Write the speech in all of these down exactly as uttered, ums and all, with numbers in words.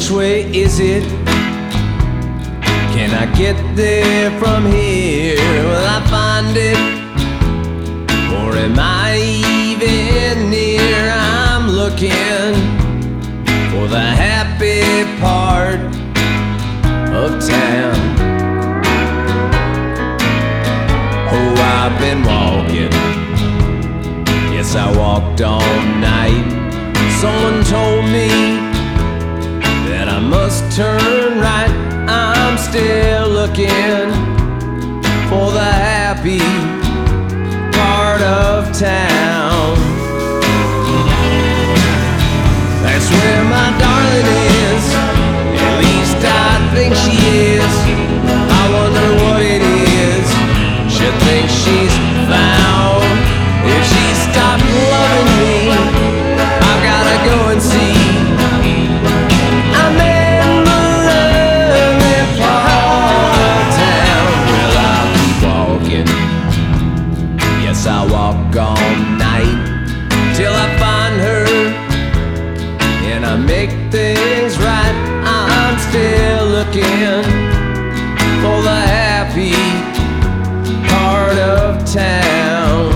Which way is it? Can I get there from here? Will I find it? Or am I even near? I'm looking for the happy part of town. Oh, I've been walking. Yes, I walked all night. Someone told me that I must turn right. I'm still looking for the happy part of town. That's where my darling is. At least I think she is. I wonder what it is she thinks she's found. If she stopped loving me, I've gotta go and see. I'm in the lovely part of town. Well, I'll keep walking. Yes, I walk all night till I find her, and I make things right. I'm still looking for the happy part of town.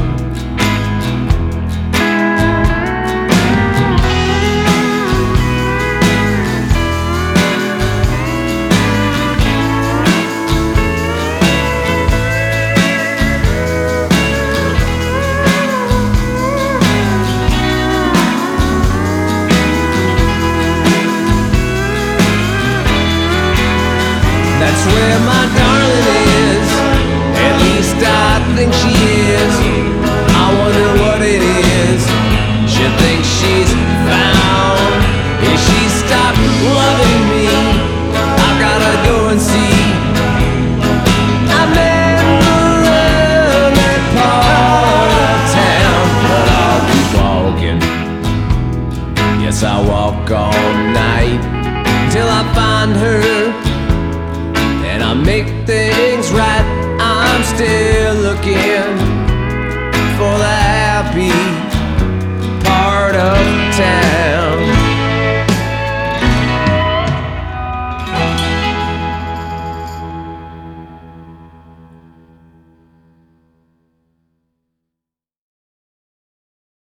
That's where my darling is. At least I think she is. I wonder what it is she thinks she's found. If she stopped loving me, I've gotta go and see. I'm in the lovely part of town. But I'll keep walking. Yes, I walk all night till I find her, and I make things right. I'm still looking for the happy part of town.